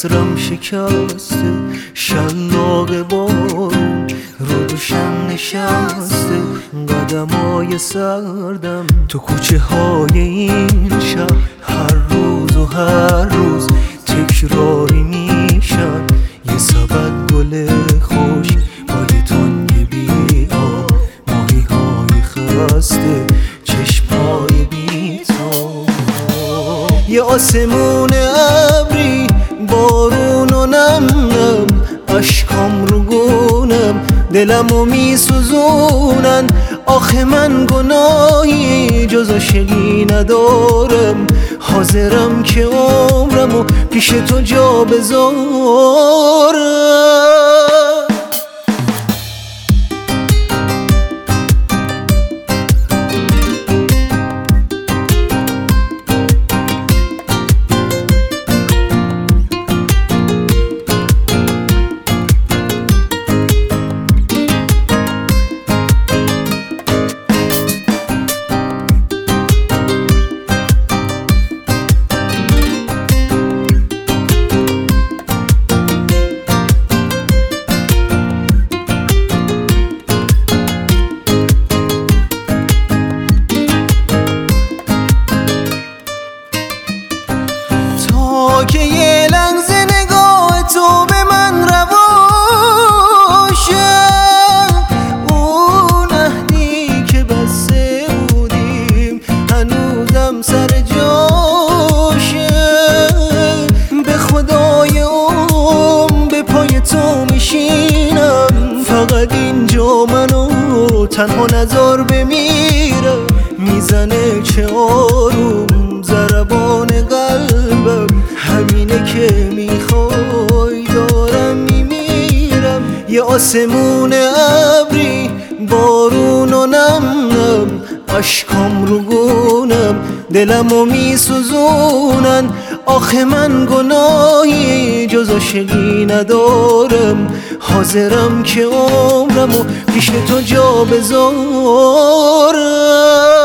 عصرم شکسته، شلاق بارون رو دوشم نشسته، قدمای سردم تو کوچه های این شهر هر روز و هر روز تکراری میشن. یه سبد گل خوش با یه تنگ بی‌آب، ماهی های خسته چشمای بی‌تاب. یه آسمون ابری بارون و نم نم، اشکام رو گونم دلمو میسوزونن. آخه من گناهی جز عاشقی ندارم، حاضرم که عمرمو پیش تو جا بذارم. که یه لحظه نگاه تو به من رواشه، اون عهدی که بسته بودیم هنوزم سر جاشه. به خدای به پای تو میشینم، فقط اینجا منو تنها نذار بمیرم. میزنه چه آروم ضربان قلبم، همینه که میخوای دارم میمیرم. یه آسمون ابری بارون و نم نم، اشکام رو گونم دلمو میسوزونن. آخه من گناهی جز عاشقی ندارم، حاضرم که عمرمو پیش تو جا بذارم.